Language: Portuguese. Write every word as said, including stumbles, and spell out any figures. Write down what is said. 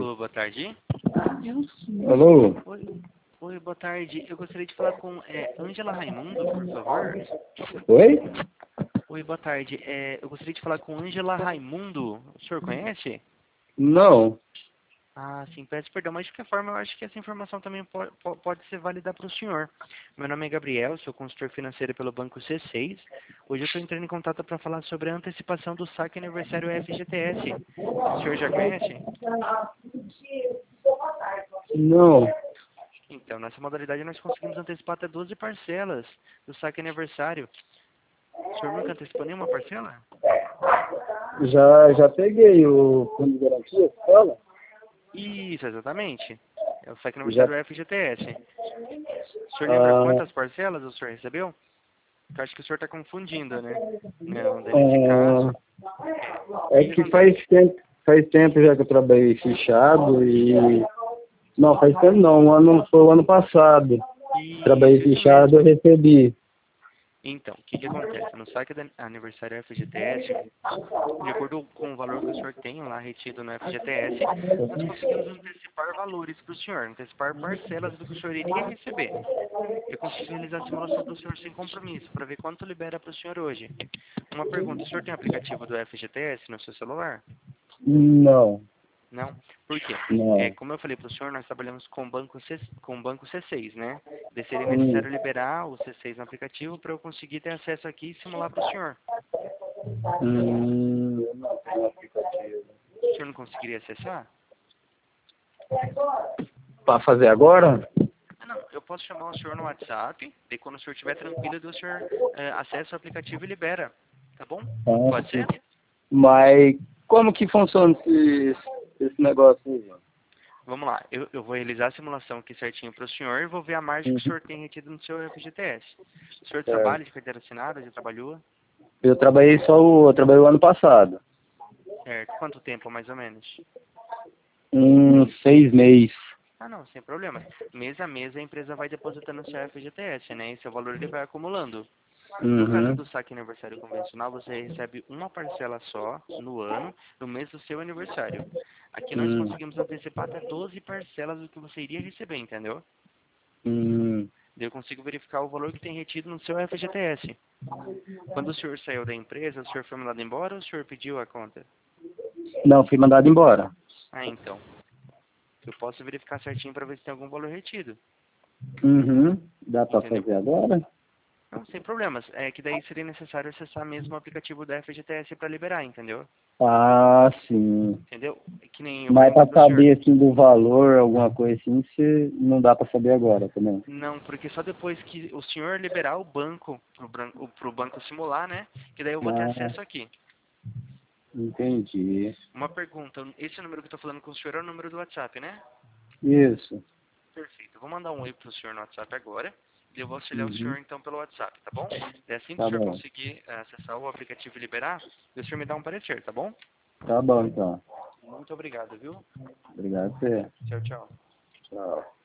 Alô, boa tarde. Alô? Oi, oi, boa tarde. Eu gostaria de falar com é, Ângela Raimundo, por favor. Oi? Oi, boa tarde. É, eu gostaria de falar com Ângela Raimundo. O senhor conhece? Não. Ah, sim, peço perdão, mas de qualquer forma eu acho que essa informação também pode, pode ser válida para o senhor. Meu nome é Gabriel, sou consultor financeiro pelo Banco C seis. Hoje eu estou entrando em contato para falar sobre a antecipação do saque aniversário F G T S. O senhor já conhece? Não. Então, nessa modalidade nós conseguimos antecipar até doze parcelas do saque aniversário. O senhor nunca antecipou nenhuma parcela? Já, já peguei o fundo de garantia, fala? Isso, exatamente. É o saque Já. aniversário F G T S. O senhor lembra Ah, quantas parcelas o senhor recebeu? Eu acho que o senhor está confundindo, né? Não, daí nesse ah, caso, o é que que que acontece? faz tempo, faz tempo já que eu trabalhei fechado e... Não, faz tempo não, um ano, foi o ano passado. Trabalhei Isso, isso fechado, mesmo. eu recebi. Então, o que que acontece? No saque do aniversário F G T S, de acordo com o valor que o senhor tem lá retido no F G T S, nós conseguimos antecipar valores para o senhor, antecipar parcelas do que o senhor iria receber. Eu consigo realizar a simulação para o senhor sem compromisso, para ver quanto libera para o senhor hoje. Uma pergunta, o senhor tem aplicativo do F G T S no seu celular? Não, Não? Por quê? É, não. como eu falei para o senhor, nós trabalhamos com o banco, C, com o banco C seis, né? Daí seria Hum, necessário liberar o C seis no aplicativo para eu conseguir ter acesso aqui e simular para o senhor. hum, eu não tenho aplicativo. O senhor não conseguiria acessar? Para fazer agora? Ah, não, eu posso chamar o senhor no WhatsApp, e quando o senhor estiver tranquilo, daí o senhor é, acessa o aplicativo e libera. Tá bom? Ah, Pode sim. ser? Mas como que funciona esse, esse negócio aí? Vamos lá, eu, eu vou realizar a simulação aqui certinho para o senhor e vou ver a margem que o Uhum. senhor tem retido no seu F G T S. O senhor Certo. trabalha de carteira assinada, já trabalhou? Eu trabalhei só o, eu trabalhei o ano passado. Certo. Quanto tempo, mais ou menos? Uns seis meses. Ah, não, sem problemas. Mês a mês a empresa vai depositando no seu F G T S, né? E seu valor ele vai acumulando. No caso Uhum. do saque aniversário convencional, você recebe uma parcela só no ano, no mês do seu aniversário. Aqui nós Hum. conseguimos antecipar até doze parcelas do que você iria receber, entendeu? Hum. Daí eu consigo verificar o valor que tem retido no seu F G T S. Quando o senhor saiu da empresa, o senhor foi mandado embora ou o senhor pediu a conta? Não, fui mandado embora. Ah, então. Eu posso verificar certinho para ver se tem algum valor retido. Uhum. Dá pra Entendeu? fazer agora? Não, sem problemas. É que daí seria necessário acessar mesmo o aplicativo da F G T S para liberar, entendeu? Ah, sim. Entendeu? É que nem eu Mas perguntei pra pro senhor. saber assim do valor, alguma coisa assim, se não dá pra saber agora também. Não, porque só depois que o senhor liberar o banco pro, branco, pro banco simular, né? Que daí eu vou ter Ah, acesso aqui. entendi. Uma pergunta. Esse número que eu tô falando com o senhor é o número do WhatsApp, né? Isso. Perfeito. Eu vou mandar um oi pro senhor no WhatsApp agora. E eu vou auxiliar o Uhum. senhor então pelo WhatsApp, tá bom? E assim que o Tá senhor bom. conseguir eh, acessar o aplicativo e liberar, o senhor me dá um parecer, tá bom? Tá bom então. Muito obrigado, viu? Obrigado a você. Tchau, tchau. Tchau.